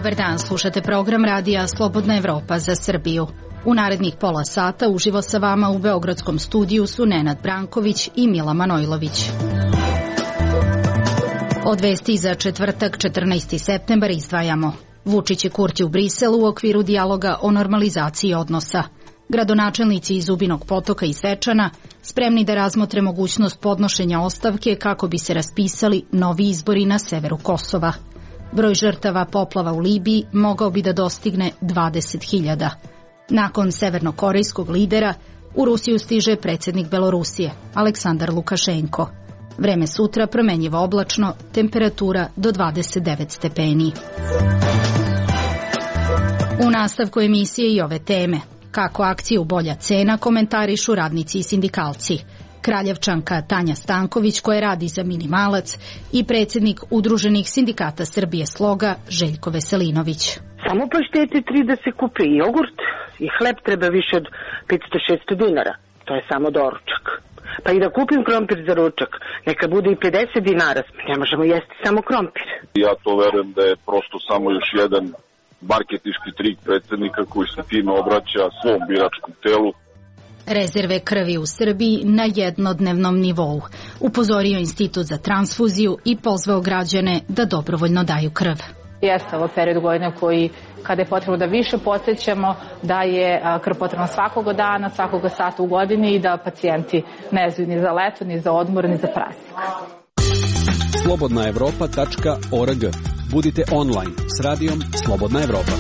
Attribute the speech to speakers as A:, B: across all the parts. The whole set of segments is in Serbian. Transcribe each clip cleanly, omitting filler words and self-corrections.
A: Dobar dan, slušate program radija Slobodna Evropa za Srbiju. U narednih pola sata uživo sa vama u beogradskom studiju su Nenad Branković i Mila Manojlović. Od vesti za četvrtak 14. septembar izdvajamo: Vučić i Kurti u Briselu u okviru dijaloga o normalizaciji odnosa. Gradonačelnici iz Zubinog Potoka i Zvečana spremni da razmotre mogućnost podnošenja ostavke kako bi se raspisali novi izbori na severu Kosova. Broj žrtava poplava u Libiji mogao bi da dostigne 20.000. Nakon severnokorejskog lidera, u Rusiju stiže predsjednik Belorusije, Aleksandar Lukašenko. Vreme sutra promenjivo oblačno, temperatura do 29 stepeni. U nastavku emisije i ove teme: kako akciju Bolja cena komentarišu radnici i sindikalci, Kraljevčanka Tanja Stanković koja radi za minimalac i predsjednik Udruženih sindikata Srbije Sloga Željko Veselinović.
B: Samo paštete 3 da se kupi i jogurt i hleb treba više od 500-600 dinara. To je samo doručak. Pa i da kupim krompir za ručak, neka bude i 50 dinara, ne možemo jesti samo krompir.
C: Ja to verujem da je prosto samo još jedan marketinški trik predsjednika koji se time obraća svom biračkom telu.
A: Rezerve krvi u Srbiji na jednodnevnom nivou, upozorio Institut za transfuziju i pozvao građane da dobrovoljno daju krv.
D: Jeste ovo period godine koji, kada je potrebno da više podsjećamo da je krv potrebna svakoga dana, svakoga sata u godini i da pacijenti ne znaju ni za leto, ni za odmor, ni za praznik.
E: slobodnaevropa.org. Budite online s radijom Slobodna Evropa.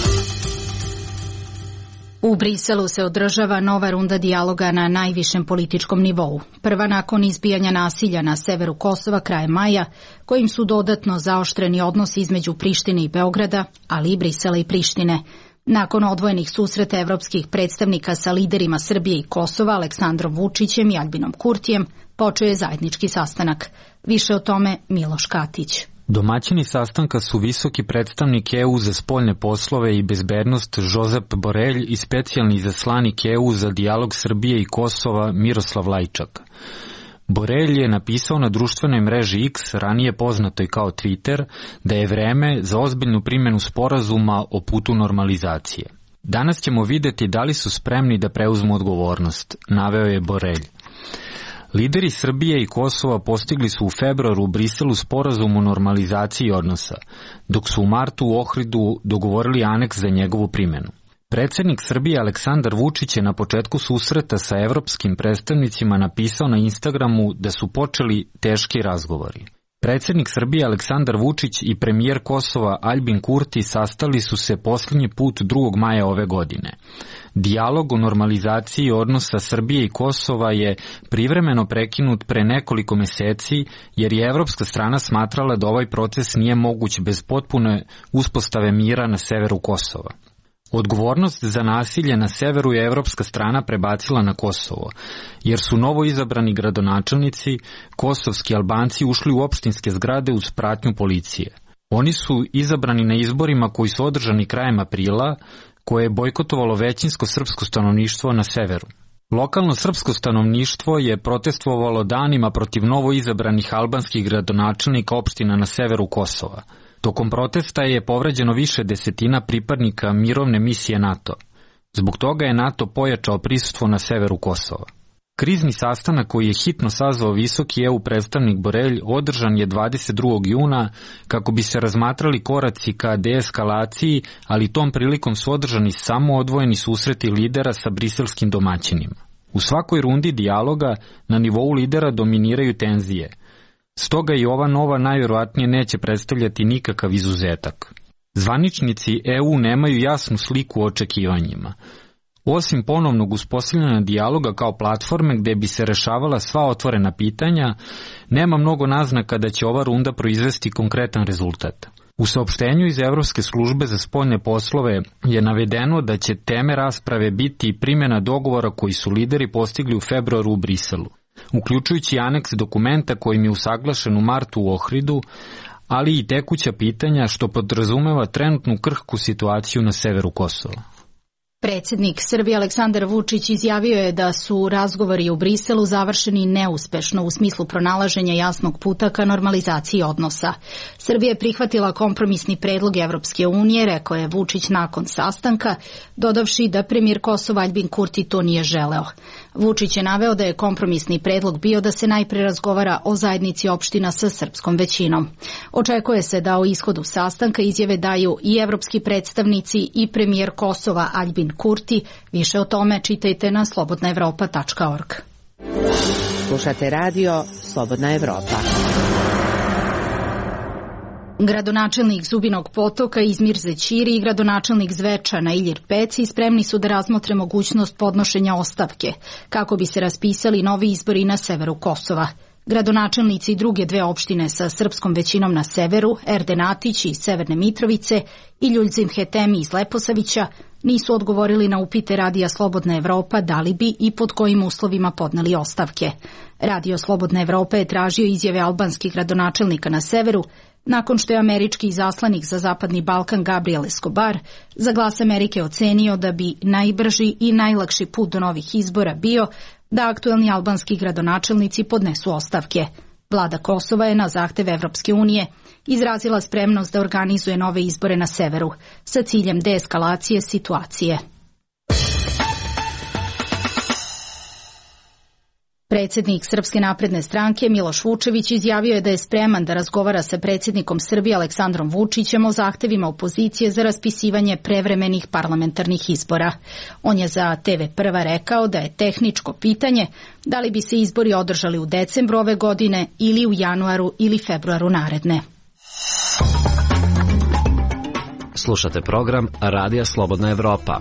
A: U Briselu se održava nova runda dijaloga na najvišem političkom nivou. Prva nakon izbijanja nasilja na severu Kosova krajem maja, kojim su dodatno zaoštreni odnosi između Prištine i Beograda, ali i Brisela i Prištine. Nakon odvojenih susreta evropskih predstavnika sa liderima Srbije i Kosova, Aleksandrom Vučićem i Aljbinom Kurtijem, počeo je zajednički sastanak. Više o tome Miloš Katić.
F: Domaćini sastanka su visoki predstavnik EU za spoljne poslove i bezbednost Josep Borelj i specijalni izaslanik EU za dijalog Srbije i Kosova Miroslav Lajčak. Borelj je napisao na društvenoj mreži X, ranije poznatoj kao Twitter, da je vreme za ozbiljnu primjenu sporazuma o putu normalizacije. Danas ćemo vidjeti da li su spremni da preuzmu odgovornost, naveo je Borelj. Lideri Srbije i Kosova postigli su u februaru u Briselu sporazum o normalizaciji odnosa, dok su u martu u Ohridu dogovorili aneks za njegovu primjenu. Predsjednik Srbije Aleksandar Vučić je na početku susreta sa evropskim predstavnicima napisao na Instagramu da su počeli teški razgovori. Predsjednik Srbije Aleksandar Vučić i premijer Kosova Aljbin Kurti sastali su se posljednji put 2. maja ove godine. Dijalog o normalizaciji odnosa Srbije i Kosova je privremeno prekinut pre nekoliko meseci jer je evropska strana smatrala da ovaj proces nije moguć bez potpune uspostave mira na severu Kosova. Odgovornost za nasilje na severu je evropska strana prebacila na Kosovo, jer su novo izabrani gradonačelnici, kosovski Albanci, ušli u opštinske zgrade uz pratnju policije. Oni su izabrani na izborima koji su održani krajem aprila, koje je bojkotovalo većinsko srpsko stanovništvo na severu. Lokalno srpsko stanovništvo je protestvovalo danima protiv novo izabranih albanskih gradonačelnika opština na severu Kosova. Tokom protesta je povređeno više desetina pripadnika mirovne misije NATO. Zbog toga je NATO pojačao prisustvo na severu Kosova. Krizni sastanak koji je hitno sazvao visoki EU predstavnik Borelj održan je 22. juna kako bi se razmatrali koraci ka deeskalaciji, ali tom prilikom su održani samo odvojeni susreti lidera sa briselskim domaćinima. U svakoj rundi dijaloga na nivou lidera dominiraju tenzije. Stoga i ova nova najvjerovatnije neće predstavljati nikakav izuzetak. Zvaničnici EU nemaju jasnu sliku o očekivanjima. Osim ponovnog uspostavljanja dijaloga kao platforme gde bi se rešavala sva otvorena pitanja, nema mnogo naznaka da će ova runda proizvesti konkretan rezultat. U saopštenju iz Evropske službe za spoljne poslove je navedeno da će teme rasprave biti primjena dogovora koji su lideri postigli u februaru u Briselu, uključujući aneks dokumenta kojim je usaglašen u martu u Ohridu, ali i tekuća pitanja što podrazumeva trenutnu krhku situaciju na severu Kosova.
A: Predsjednik Srbije Aleksandar Vučić izjavio je da su razgovori u Briselu završeni neuspešno u smislu pronalaženja jasnog puta ka normalizaciji odnosa. Srbija je prihvatila kompromisni predlog Evropske unije, rekao je Vučić nakon sastanka, dodavši da premijer Kosova Aljbin Kurti to nije želeo. Vučić je naveo da je kompromisni predlog bio da se najpre razgovara o zajednici opština sa srpskom većinom. Očekuje se da o ishodu sastanka izjave daju i evropski predstavnici i premijer Kosova Aljbin Kurti. Više o tome čitajte na slobodnaevropa.org.
G: Slušate radio Slobodna Evropa.
A: Gradonačelnik Zubinog Potoka Izmir Zećiri i gradonačelnik Zvečana Ilir Peci spremni su da razmotre mogućnost podnošenja ostavke kako bi se raspisali novi izbori na severu Kosova. Gradonačelnici druge dve opštine sa srpskom većinom na severu, Erden Atić iz Severne Mitrovice i Ljuljzim Hetemi iz Leposavića, nisu odgovorili na upite Radija Slobodna Evropa da li bi i pod kojim uslovima podneli ostavke. Radio Slobodna Evropa je tražio izjave albanskih gradonačelnika na severu, nakon što je američki izaslanik za Zapadni Balkan Gabriel Escobar za Glas Amerike ocenio da bi najbrži i najlakši put do novih izbora bio da aktuelni albanski gradonačelnici podnesu ostavke. Vlada Kosova je na zahtev Evropske unije izrazila spremnost da organizuje nove izbore na severu sa ciljem deeskalacije situacije. Predsjednik Srpske napredne stranke Miloš Vučević izjavio je da je spreman da razgovara sa predsjednikom Srbije Aleksandrom Vučićem o zahtevima opozicije za raspisivanje prevremenih parlamentarnih izbora. On je za TV Prva rekao da je tehničko pitanje da li bi se izbori održali u decembru ove godine ili u januaru ili februaru naredne.
H: Slušate program Radija Slobodna Evropa.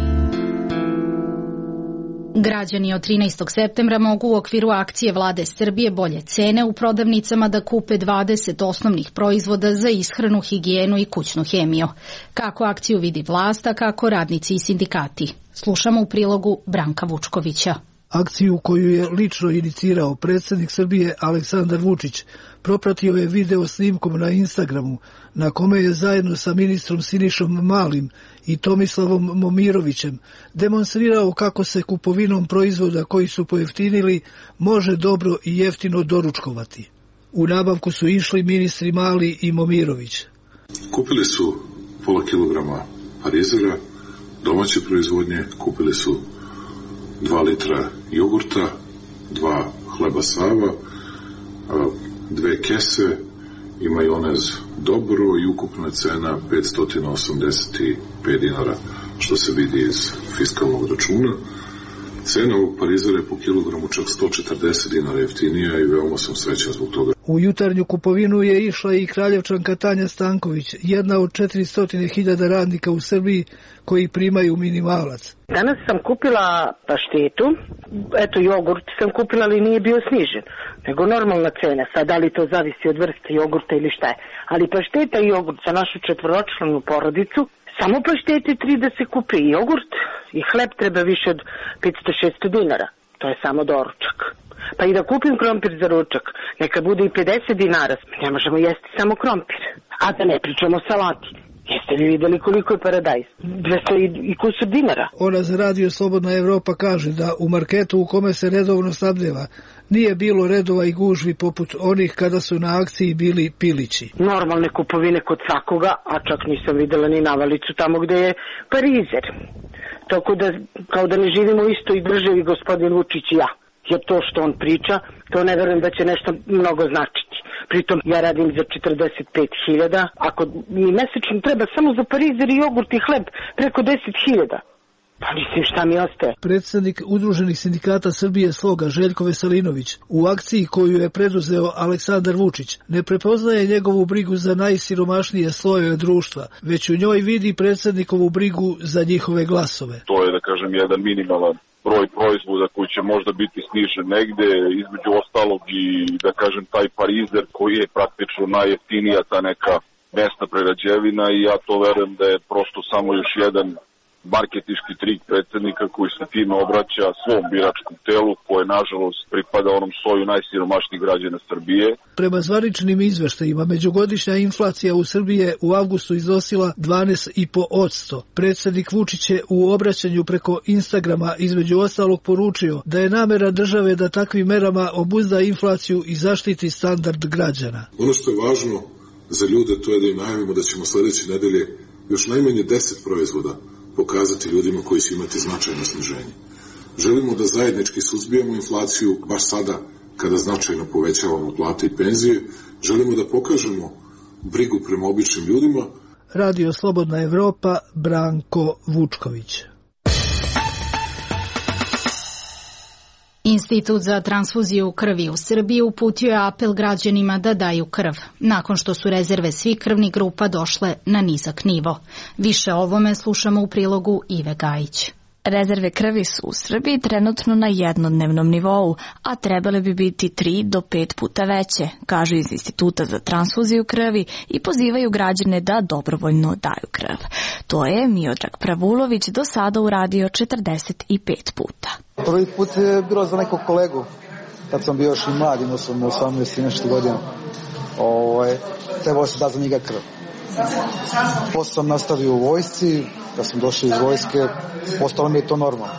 A: Građani od 13. septembra mogu u okviru akcije Vlade Srbije Bolje cene u prodavnicama da kupe 20 osnovnih proizvoda za ishranu, higijenu i kućnu hemiju. Kako akciju vidi vlast, a kako radnici i sindikati? Slušamo u prilogu Branka Vučkovića.
I: Akciju koju je lično inicirao predsjednik Srbije Aleksandar Vučić propratio je video snimkom na Instagramu, na kome je zajedno sa ministrom Sinišom Malim i Tomislavom Momirovićem demonstrirao kako se kupovinom proizvoda koji su pojeftinili može dobro i jeftino doručkovati. U nabavku su išli ministri Mali i Momirović.
J: Kupili su pola kilograma parizera, domaće proizvodnje, kupili su 2 litra jogurta, 2 hleba Sava, 2 kese i majonez Dobro i ukupna cena 585 dinara, što se vidi iz fiskalnog računa. Cena ovog parizera je po kilogramu čak 140 dinara jeftinija i veoma sam srećan zbog toga.
I: U jutarnju kupovinu je išla i Kraljevčanka Tanja Stanković, jedna od 400.000 radnika u Srbiji koji primaju minimalac.
B: Danas sam kupila paštetu, eto jogurt sam kupila, ali nije bio snižen, nego normalna cena. Sad, da li to zavisi od vrste jogurta ili šta je. Ali pašteta i jogurt za našu četvoročlanu porodicu, samo paštete 3 da se kupi i jogurt i hleb treba više od 500-600 dinara. To je samo doručak. Pa i da kupim krompir za ručak, neka bude i 50 dinara, ne možemo jesti samo krompir. A da ne pričamo o salati. Jeste li videli koliko je paradajz? 200 i kusur dinara.
I: Ona za Radio Slobodna Evropa kaže da u marketu u kome se redovno snabdeva nije bilo redova i gužvi poput onih kada su na akciji bili pilići.
B: Normalne kupovine kod svakoga, a čak nisam videla ni navalicu tamo gde je parizer. Tako da, kao da ne živimo u istoj državi gospodin Vučić i ja. Jer to što on priča, to ne verujem da će nešto mnogo značiti. Pritom ja radim za 45.000, ako mi mesečno treba samo za parizer i jogurt i hleb preko 10.000. Pa mislim šta mi ostaje.
I: Predstavnik Udruženih sindikata Srbije Sloga Željko Veselinović u akciji koju je preduzeo Aleksandar Vučić ne prepoznaje njegovu brigu za najsiromašnije slojeve društva, već u njoj vidi predsednikovu brigu za njihove glasove.
C: To je, da kažem, jedan minimalan broj proizvoda koji će možda biti snižen negde, između ostalog i, da kažem, taj parizer koji je praktično najjeftinija ta neka mesna prerađevina i ja to verujem da je prosto samo još jedan marketinški trik predsjednika koji se time obraća svom biračkom telu koje nažalost pripada onom sloju najsiromašnijih građana Srbije.
I: Prema zvaničnim izveštajima, međugodišnja inflacija u Srbiji je u avgustu iznosila 12,5%. Predsjednik Vučić je u obraćanju preko Instagrama između ostalog poručio da je namera države da takvim merama obuzda inflaciju i zaštiti standard građana.
J: Ono što je važno za ljude to je da im najavimo da ćemo sledeće nedelje još najmanje 10 proizvoda pokazati ljudima koji će imati značajno sniženje. Želimo da zajednički suzbijemo inflaciju baš sada kada značajno povećavamo plate i penzije. Želimo da pokažemo brigu prema običnim ljudima.
I: Radio Slobodna Evropa, Branko Vučković.
A: Institut za transfuziju krvi u Srbiji uputio je apel građanima da daju krv, nakon što su rezerve svih krvnih grupa došle na nizak nivo. Više o ovome slušamo u prilogu Ive Gajić.
K: Rezerve krvi su u Srbiji trenutno na jednodnevnom nivou, a trebale bi biti 3 do 5 puta veće, kažu iz Instituta za transfuziju krvi i pozivaju građane da dobrovoljno daju krv. To je Miodrag Pravulović do sada uradio 45 puta.
L: Prvi put je bilo za nekog kolegu, kad sam bio još i mlad, imao sam 18 i nešto godina. Trebao se da za njega krv. Posle sam nastavio u vojsci, kad sam došao iz vojske, postalo mi je to normalno.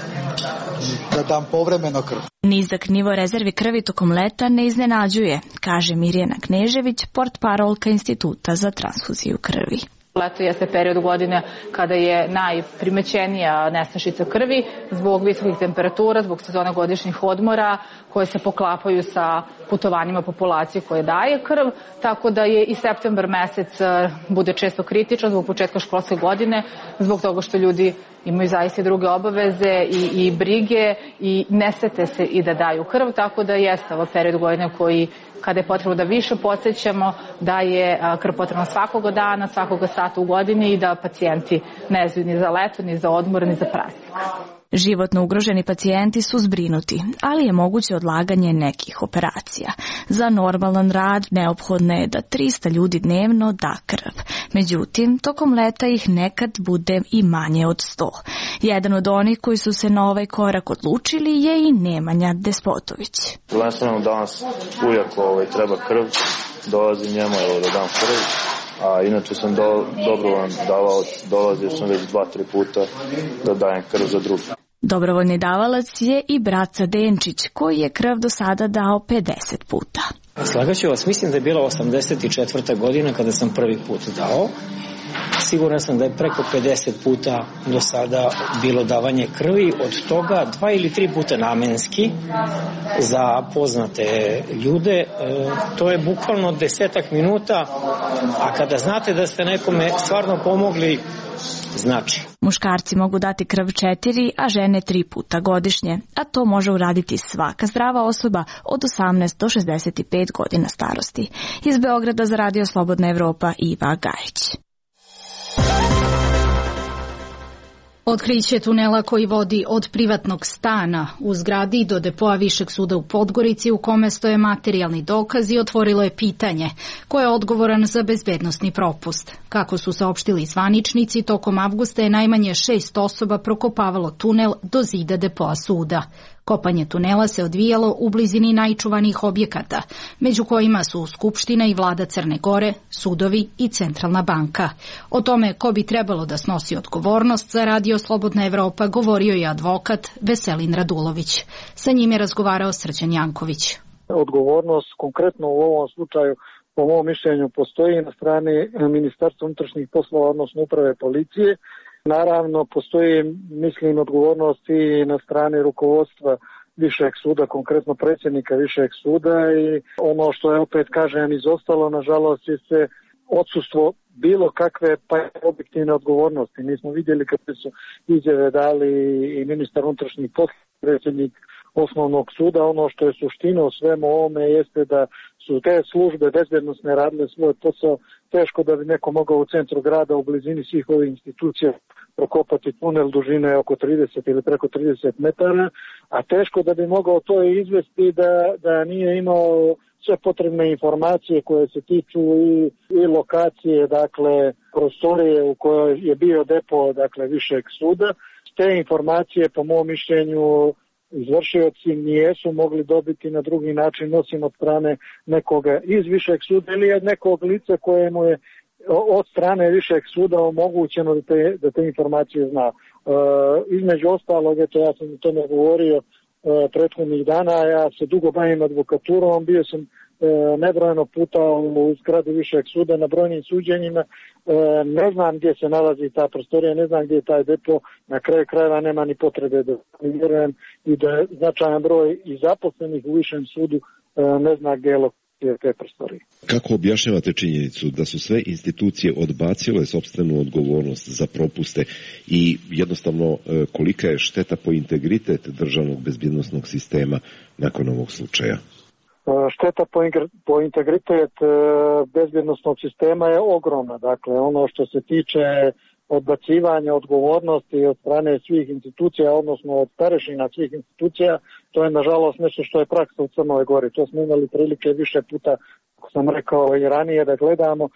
L: Da dam povremeno krv.
K: Nizak nivo rezervi krvi tokom leta ne iznenađuje, kaže Mirjana Knežević, portparolka Instituta za transfuziju krvi.
D: Leto jeste period godine kada je najprimećenija nestašica krvi zbog visokih temperatura, zbog sezone godišnjih odmora koje se poklapaju sa putovanjima populacije koje daje krv, tako da je i septembar mesec bude često kritičan zbog početka školske godine, zbog toga što ljudi imaju zaista druge obaveze i brige i ne sete se i da daju krv, tako da jeste ovo period godine koji kada je potrebno da više podsjećamo da je krv potrebna svakoga dana, svakoga sata u godini i da pacijenti ne znaju ni za leto, ni za odmor, ni za praznik.
K: Životno ugroženi pacijenti su zbrinuti, ali je moguće odlaganje nekih operacija. Za normalan rad neophodno je da 300 ljudi dnevno da krv. Međutim, tokom leta ih nekad bude i manje od 100. Jedan od onih koji su se na ovaj korak odlučili je i Nemanja Despotović.
M: Prvenstveno danas ujak treba krv, dolazim njemu da dam krv. A inače sam dobrovoljan davalac, dolazio sam već 2-3 puta da dajem krv za druge.
K: Dobrovoljni davalac je i Braca Denčić, koji je krv do sada dao 50 puta.
N: Slagaću vas, mislim da je bila 84. godina kada sam prvi put dao. Siguran sam da je preko 50 puta do sada bilo davanje krvi, od toga 2 ili 3 puta namenski za poznate ljude. To je bukvalno 10 minuta, a kada znate da ste nekome stvarno pomogli, znači.
K: Muškarci mogu dati krv 4, a žene 3 puta godišnje, a to može uraditi svaka zdrava osoba od 18 do 65 godina starosti. Iz Beograda za Radio Slobodna Evropa, Iva Gajić.
A: Otkriće tunela koji vodi od privatnog stana u zgradi do depoa Višeg suda u Podgorici u kome stoje materijalni dokazi otvorilo je pitanje ko je odgovoran za bezbednosni propust. Kako su saopštili zvaničnici, tokom avgusta je najmanje 6 osoba prokopavalo tunel do zida depoa suda. Kopanje tunela se odvijalo u blizini najčuvanijih objekata, među kojima su Skupština i Vlada Crne Gore, sudovi i Centralna banka. O tome ko bi trebalo da snosi odgovornost za Radio Slobodna Evropa govorio je advokat Veselin Radulović. Sa njim je razgovarao Srđan Janković.
O: Odgovornost konkretno u ovom slučaju po mom mišljenju postoji na strani Ministarstva unutrašnjih poslova, odnosno uprave policije. Naravno, postoji, mislim, odgovornost i na strani rukovodstva Višeg suda, konkretno predsjednika Višeg suda i ono što je, opet kažem, izostalo, nažalost, je se odsustvo bilo kakve pa objektivne odgovornosti. Mi smo vidjeli kad su izjave dali i ministar unutrašnjih poslova, predsjednik osnovnog suda. Ono što je suština u svemu ovome jeste da su te službe bezbednosne radile svoj posao. Teško da bi neko mogao u centru grada u blizini svih ovih institucija prokopati tunel dužine oko 30 ili preko 30 metara, a teško da bi mogao to izvesti da nije imao sve potrebne informacije koje se tiču i lokacije, dakle, prostorije u kojoj je bio depo, dakle, višeg suda. Te informacije, po mom mišljenju, izvršioci nijesu mogli dobiti na drugi način, osim od strane nekoga iz višeg suda ili od nekog lica kojemu je od strane višeg suda omogućeno da te informacije zna. Između ostalog, eto, ja sam o tome govorio prethodnih dana, ja se dugo bavim advokaturom, bio sam nebrojeno puta u zgradi višeg suda na brojnim suđenjima, ne znam gdje se nalazi ta prostorija, ne znam gdje je taj depo, na kraju krajeva nema ni potrebe da vjerujem i da značajan broj i zaposlenih u višem sudu ne zna gdje je lokacija te prostorije.
P: Kako objašnjavate činjenicu da su sve institucije odbacile sopstvenu odgovornost za propuste i jednostavno kolika je šteta po integritet državnog bezbjednosnog sistema nakon ovog slučaja?
O: Šteta po integritet bezbjednosnog sistema je ogromna. Dakle, ono što se tiče odbacivanja odgovornosti od strane svih institucija, odnosno od starešina svih institucija, to je nažalost nešto što je praksa u Crnoj Gori. To smo imali prilike više puta, kako sam rekao i ranije, da gledamo.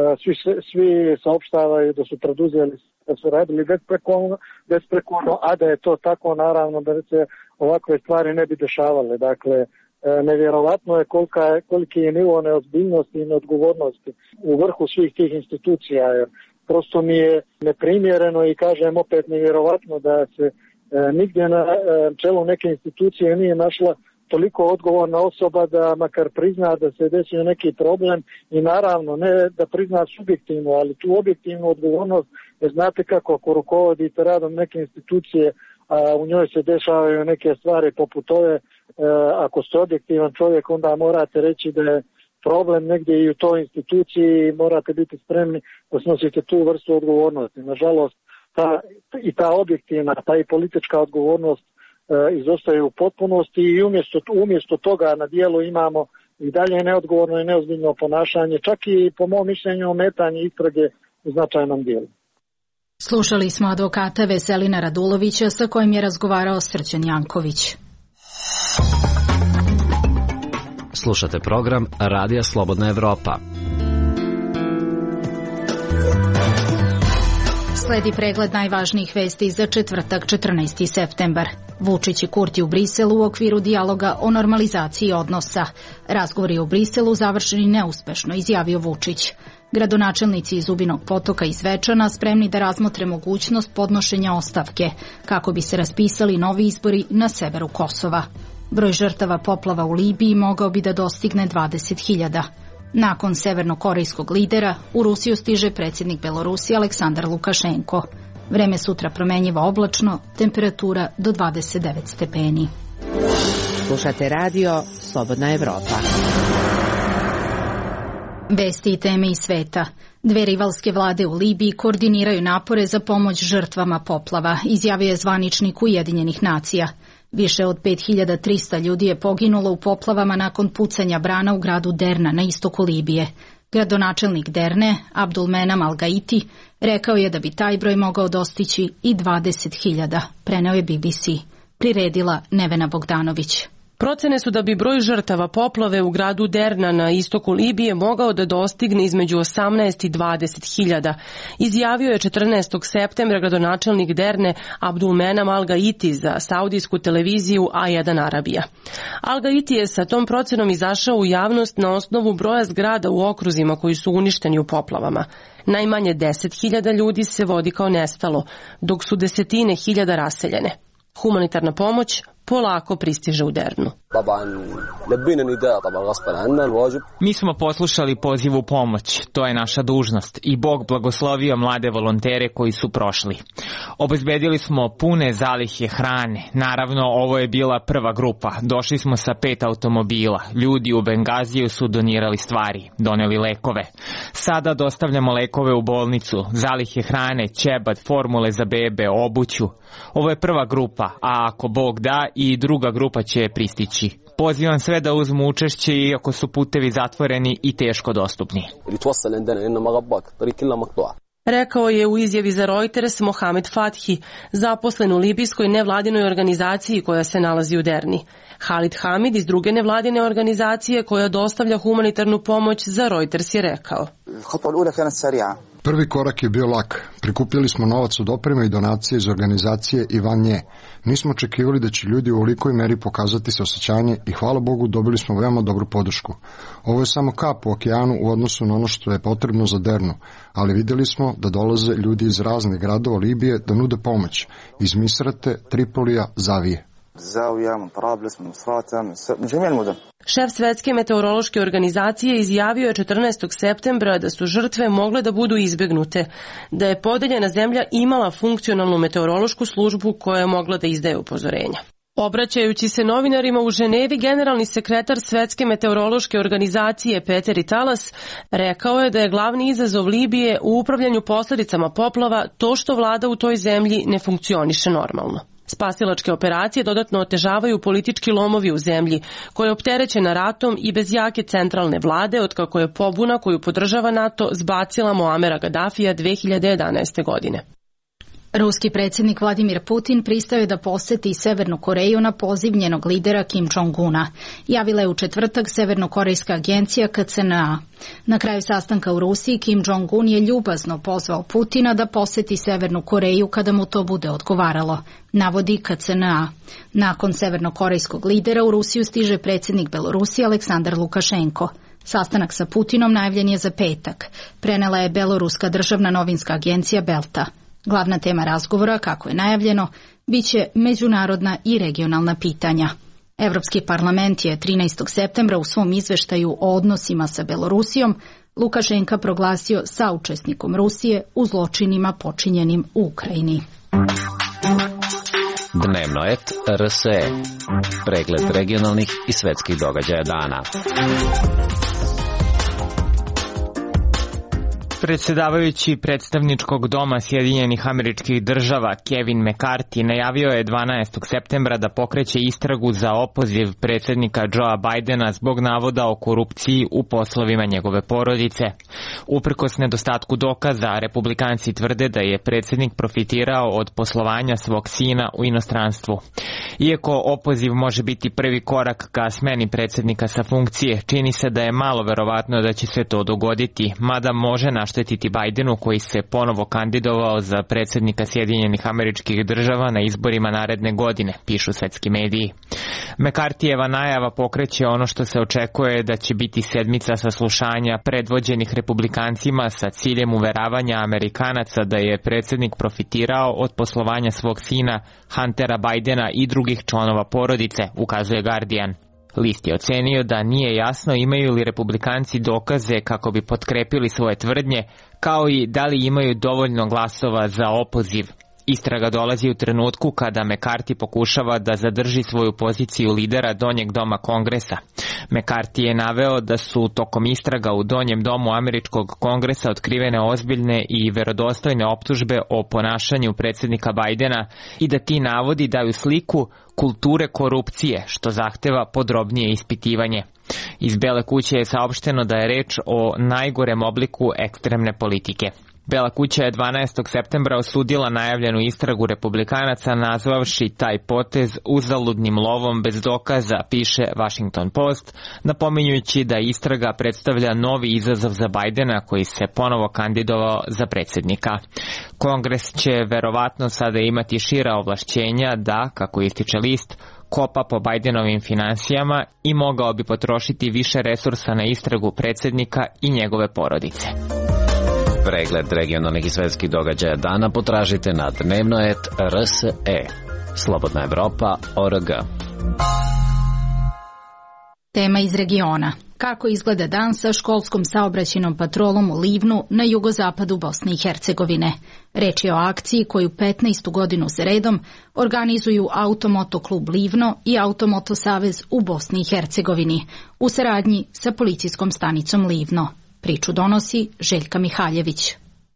O: Svi saopštavaju da su preduzeli, da su radili besprekorno, a da je to tako, naravno da se ovakve stvari ne bi dešavale. Dakle, nevjerovatno je koliki je nivo neozbiljnosti i neodgovornosti u vrhu svih tih institucija, jer prosto mi je neprimjereno i kažem opet nevjerovatno da se nigdje na čelu neke institucije nije našla toliko odgovorna osoba da makar prizna da se desio neki problem i naravno ne da prizna subjektivno, ali tu objektivnu odgovornost, jer znate kako ako rukovodite radom neke institucije, a u njoj se dešavaju neke stvari poput ove, ako ste objektivan čovjek onda morate reći da je problem negdje i u toj instituciji, morate biti spremni da snosite tu vrstu odgovornosti. Nažalost, ta objektivna, ta i politička odgovornost izostaju u potpunosti i umjesto toga na dijelu imamo i dalje neodgovorno i neozbiljno ponašanje, čak i po mom mišljenju ometanje istrage u značajnom dijelu.
A: Slušali smo advokata Veselina Radulovića sa kojim je razgovarao Srđan Janković.
H: Slušate program Radija Slobodna Evropa.
A: Sledi pregled najvažnijih vesti za četvrtak 14. septembar. Vučić i Kurti u Briselu u okviru dijaloga o normalizaciji odnosa. Razgovori u Briselu završeni neuspešno, izjavio Vučić. Gradonačelnici iz Zubinog Potoka i Zvečana spremni da razmotre mogućnost podnošenja ostavke kako bi se raspisali novi izbori na severu Kosova. Broj žrtava poplava u Libiji mogao bi da dostigne 20.000. Nakon severnokorejskog lidera, u Rusiju stiže predsjednik Belorusije Aleksandar Lukašenko. Vreme sutra promenjivo oblačno, temperatura do 29 stepeni.
G: Slušate radio Slobodna Evropa.
A: Vesti i teme iz sveta. Dve rivalske vlade u Libiji koordiniraju napore za pomoć žrtvama poplava, izjavio je zvaničnik Ujedinjenih nacija. Više od 5300 ljudi je poginulo u poplavama nakon pucanja brana u gradu Derna na istoku Libije. Gradonačelnik Derne, Abdulmenam Al-Gaiti, rekao je da bi taj broj mogao dostići i 20.000, preneo je BBC. Priredila Nevena Bogdanović.
Q: Procene su da bi broj žrtava poplave u gradu Derna na istoku Libije mogao da dostigne između 18 i 20.000. Izjavio je 14. septembra gradonačelnik Derne Abdulmenam Al-Gaiti za saudijsku televiziju A1 Arabija. Al-Gaiti je sa tom procenom izašao u javnost na osnovu broja zgrada u okruzima koji su uništeni u poplavama. Najmanje 10.000 ljudi se vodi kao nestalo, dok su desetine hiljada raseljene. Humanitarna pomoć polako pristiže u Dernu.
R: Mi smo poslušali poziv u pomoć, to je naša dužnost i Bog blagoslovio mlade volontere koji su prošli. Obezbedili smo pune zalihe hrane, naravno ovo je bila prva grupa, došli smo sa 5 automobila, ljudi u Bengaziju su donirali stvari, doneli lekove. Sada dostavljamo lekove u bolnicu, zalihe hrane, ćebad, formule za bebe, obuću. Ovo je prva grupa, a ako Bog da i druga grupa će pristići. Pozivam sve da uzmu učešće iako su putevi zatvoreni i teško dostupni.
Q: rekao je u izjavi za Reuters Mohamed Fathi, zaposlen u libijskoj nevladinoj organizaciji koja se nalazi u Derni. Halid Hamid iz druge nevladine organizacije koja dostavlja humanitarnu pomoć za Reuters je rekao:
S: Prvi korak je bio lak. Prikupili smo novac od opreme i donacije iz organizacije i van nje. Nismo očekivali da će ljudi u ovolikoj meri pokazati saosećanje i hvala Bogu dobili smo veoma dobru podršku. Ovo je samo kap u okeanu u odnosu na ono što je potrebno za Dernu, ali videli smo da dolaze ljudi iz raznih gradova Libije da nude pomoć, iz Misrate, Tripolija, Zavije.
Q: Šef Svetske meteorološke organizacije izjavio je 14. septembra da su žrtve mogle da budu izbegnute, da je podeljena zemlja imala funkcionalnu meteorološku službu koja je mogla da izdaje upozorenja. Obraćajući se novinarima u Ženevi, generalni sekretar Svetske meteorološke organizacije Peter Italas rekao je da je glavni izazov Libije u upravljanju posljedicama poplava to što vlada u toj zemlji ne funkcioniše normalno. Spasilačke operacije dodatno otežavaju politički lomovi u zemlji, koja je opterećena ratom i bez jake centralne vlade otkako je pobuna koju podržava NATO zbacila Muamera Gaddafija 2011. godine.
A: Ruski predsjednik Vladimir Putin pristao je da poseti Severnu Koreju na poziv njenog lidera Kim Jong-una. Javila je u četvrtak severnokorejska agencija KCNA. Na kraju sastanka u Rusiji Kim Jong-un je ljubazno pozvao Putina da poseti Severnu Koreju kada mu to bude odgovaralo, navodi KCNA. Nakon severnokorejskog lidera u Rusiju stiže predsjednik Belorusije Aleksandar Lukašenko. Sastanak sa Putinom najavljen je za petak, prenela je beloruska državna novinska agencija Belta. Glavna tema razgovora, kako je najavljeno, biće međunarodna i regionalna pitanja. Evropski parlament je 13. septembra u svom izveštaju o odnosima sa Belorusijom Lukašenka proglasio saučesnikom Rusije u zločinima počinjenim u Ukrajini.
H: Dnevno et RSE. Pregled regionalnih i svetskih događaja dana.
R: Predsedavajući predstavničkog doma Sjedinjenih Američkih Država Kevin McCarthy najavio je 12. septembra da pokreće istragu za opoziv predsjednika Joea Bidena zbog navoda o korupciji u poslovima njegove porodice. Uprkos nedostatku dokaza, republikanci tvrde da je predsjednik profitirao od poslovanja svog sina u inostranstvu. Iako opoziv može biti prvi korak ka smeni predsjednika sa funkcije, čini se da je malo verovatno da će se to dogoditi, mada može naštetiti Bidenu koji se ponovo kandidovao za predsjednika Sjedinjenih Američkih Država na izborima naredne godine, pišu svetski mediji. McCarthyjeva najava pokreće ono što se očekuje da će biti sedmica saslušanja predvođenih republikancima sa ciljem uveravanja Amerikanaca da je predsjednik profitirao od poslovanja svog sina Huntera Bidena i drugih članova porodice, ukazuje Guardian. List je ocenio da nije jasno imaju li republikanci dokaze kako bi potkrepili svoje tvrdnje, kao i da li imaju dovoljno glasova za opoziv. Istraga dolazi u trenutku kada McCarthy pokušava da zadrži svoju poziciju lidera Donjeg doma Kongresa. McCarthy je naveo da su tokom istraga u Donjem domu Američkog kongresa otkrivene ozbiljne i verodostojne optužbe o ponašanju predsjednika Bidena i da ti navodi daju sliku kulture korupcije, što zahteva podrobnije ispitivanje. Iz Bele kuće je saopšteno da je reč o najgorem obliku ekstremne politike. Bela kuća je 12. septembra osudila najavljenu istragu republikanaca nazvavši taj potez uzaludnim lovom bez dokaza, piše Washington Post, napominjujući da istraga predstavlja novi izazov za Bidena koji se ponovo kandidovao za predsjednika. Kongres će verovatno sada imati šira ovlašćenja da, kako ističe list, kopa po Bidenovim finansijama i mogao bi potrošiti više resursa na istragu predsjednika i njegove porodice.
H: Pregled regionalnih i svetskih događaja dana potražite na dnevnoet.rse. Slobodna Evropa.org.
A: Tema iz regiona. Kako izgleda dan sa školskom saobraćajnom patrolom u Livnu na jugozapadu Bosne i Hercegovine? Reč je o akciji koju 15. godinu za redom organizuju Automoto klub Livno i Automoto savez u Bosni i Hercegovini u saradnji sa policijskom stanicom Livno. Priču donosi Željka Mihaljević.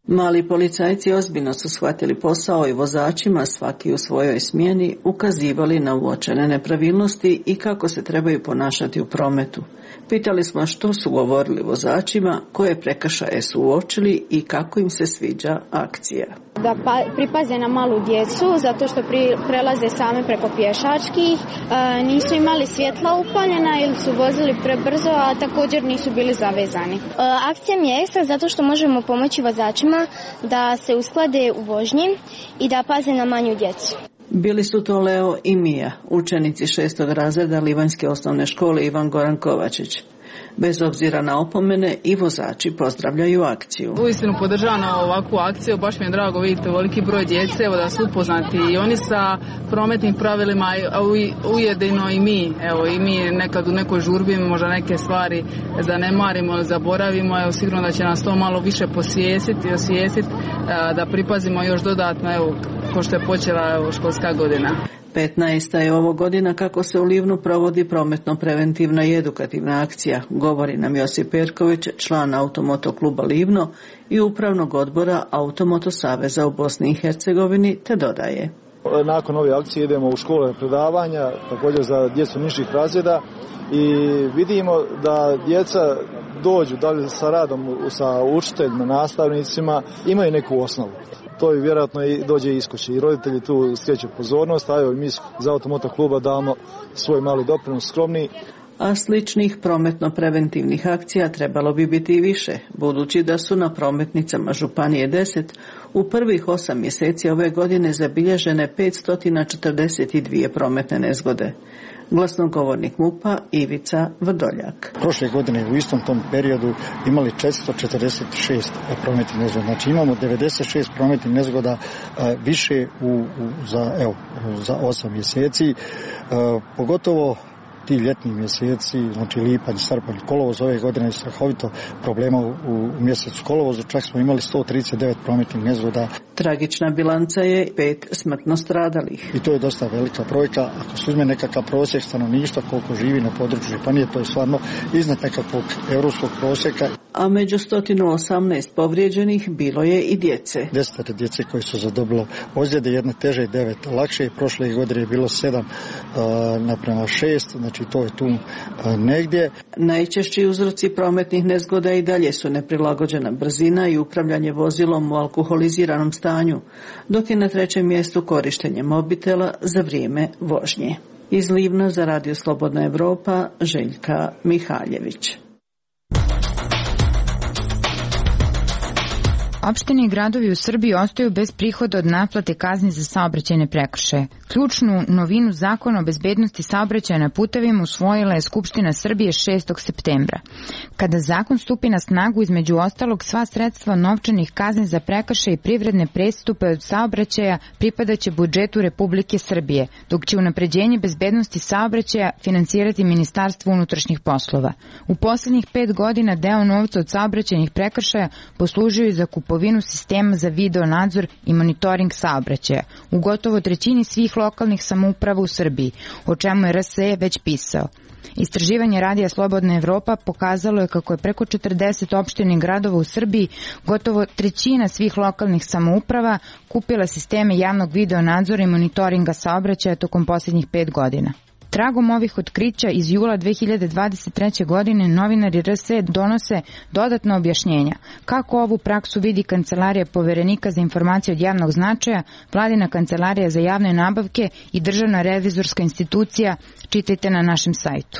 T: Mali policajci ozbiljno su shvatili posao i vozačima, svaki u svojoj smjeni, ukazivali na uočene nepravilnosti i kako se trebaju ponašati u prometu. Pitali smo što su govorili vozačima, koje prekršaje su uočili i kako im se sviđa akcija.
U: Da pripaze na malu djecu, zato što prelaze same preko pješačkih, nisu imali svjetla upaljena ili su vozili prebrzo, a također nisu bili zavezani.
V: Akcija mi je ekstra zato što možemo pomoći vozačima da se usklade u vožnji i da paze na manju djecu.
T: Bili su to Leo i Mija, učenici 6. razreda Livanjske osnovne škole Ivan Goran Kovačić. Bez obzira na opomene i vozači pozdravljaju akciju.
W: Uistinu podržavam ovakvu akciju, baš mi je drago vidjeti ovoliki broj djece, evo da su upoznati i oni sa prometnim pravilima, a ujedino i mi, evo i mi nekad u nekoj žurbi možda neke stvari zanemarimo, zaboravimo, evo sigurno da će nas to malo više posvijestiti, osvijestiti, da pripazimo još dodatno, evo ko što je počela školska godina.
T: 15. je ovo godina kako se u Livnu provodi prometno-preventivna i edukativna akcija, govori nam Josip Perković, član Automoto kluba Livno i upravnog odbora Automoto saveza u Bosni i Hercegovini, te dodaje.
X: Nakon ove akcije idemo u škole predavanja, također za djecu nižih razreda i vidimo da djeca dođu da li sa radom sa učiteljima, nastavnicima, imaju neku osnovu. To je vjerojatno i dođe iz kuće i roditelji tu skreću pozornost, a evo i mi za Automoto kluba damo svoj mali doprinos skromni.
T: A sličnih prometno-preventivnih akcija trebalo bi biti i više, budući da su na prometnicama Županije 10 u prvih 8 mjeseci ove godine zabilježene 542 prometne nezgode. Glasnogovornik MUP-a Ivica Vrdoljak.
Y: Prošle godine u istom tom periodu imali 446 prometnih nezgoda. Znači imamo 96 prometnih nezgoda više za 8 mjeseci. Pogotovo ti ljetni mjeseci, znači lipanj, srpanj, kolovoz, ove godine je strahovito problema u mjesecu kolovozu, čak smo imali 139 prometnih nezgoda.
T: Tragična bilanca je 5 smrtno stradalih.
Y: I to je dosta velika brojka. Ako se uzme nekakav prosjek stanovništva koliko živi na području županije, to je stvarno iznad nekakvog europskog prosjeka.
T: A među 118 povrijeđenih bilo je i djece.
Y: 10 djece koji su zadobilo ozljede, jedne teže i 9 lakše. Prošle godine je bilo 7 naprema 6, znači to je tu negdje.
T: Najčešći uzroci prometnih nezgoda i dalje su neprilagođena brzina i upravljanje vozilom u alkoholiziranom stanju, dok je na 3. mjestu korištenje mobitela za vrijeme vožnje. Iz Livna za Radio Slobodna Evropa, Željka Mihaljević.
Z: Opštine i gradovi u Srbiji ostaju bez prihoda od naplate kazni za saobraćajne prekršaje. Ključnu novinu Zakona o bezbednosti saobraćaja na putevima usvojila je Skupština Srbije 6. septembra. Kada zakon stupi na snagu, između ostalog, sva sredstva novčanih kazni za prekršaje i privredne prestupe od saobraćaja pripadaće budžetu Republike Srbije, dok će unapređenje bezbednosti saobraćaja finansirati Ministarstvo unutrašnjih poslova. U poslednjih 5 godina deo novca od saobraćajnih prekršaja poslužio je za kupovinu sistema za video nadzor i monitoring saobraćaja u gotovo trećini svih lokalnih samouprava u Srbiji, o čemu je RSE već pisao. Istraživanje Radija Slobodna Evropa pokazalo je kako je preko 40 opština i gradova u Srbiji, gotovo trećina svih lokalnih samouprava, kupila sisteme javnog video nadzora i monitoringa saobraćaja tokom posljednjih 5 godina. Tragom ovih otkrića iz jula 2023. godine novinari RSE donose dodatno objašnjenja kako ovu praksu vidi Kancelarija Poverenika za informacije od javnog značaja, Vladina Kancelarija za javne nabavke i Državna revizorska institucija, čitajte na našem sajtu.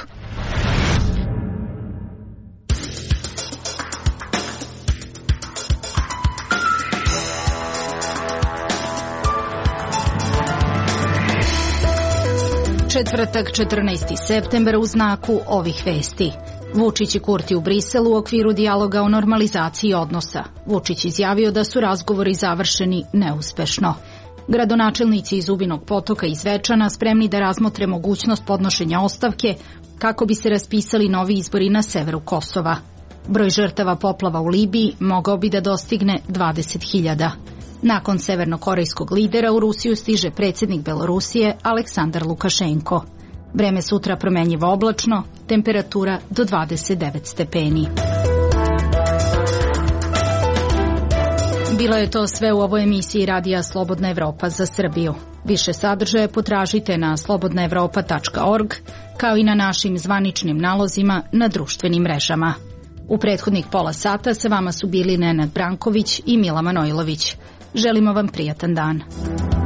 A: Četvrtak, 14. septembar u znaku ovih vesti. Vučić i Kurti u Briselu u okviru dijaloga o normalizaciji odnosa. Vučić izjavio da su razgovori završeni neuspešno. Gradonačelnici iz Zubinog Potoka i Zvečana spremni da razmotre mogućnost podnošenja ostavke kako bi se raspisali novi izbori na severu Kosova. Broj žrtava poplava u Libiji mogao bi da dostigne 20.000. Nakon severnokorejskog lidera u Rusiju stiže predsjednik Belorusije Aleksandar Lukašenko. Vreme sutra promenjivo oblačno, temperatura do 29 stepeni. Bilo je to sve u ovoj emisiji Radija Slobodna Evropa za Srbiju. Više sadržaje potražite na slobodnaevropa.org, kao i na našim zvaničnim nalozima na društvenim mrežama. U prethodnih pola sata sa vama su bili Nenad Branković i Mila Manojlović. Želimo vam prijatan dan.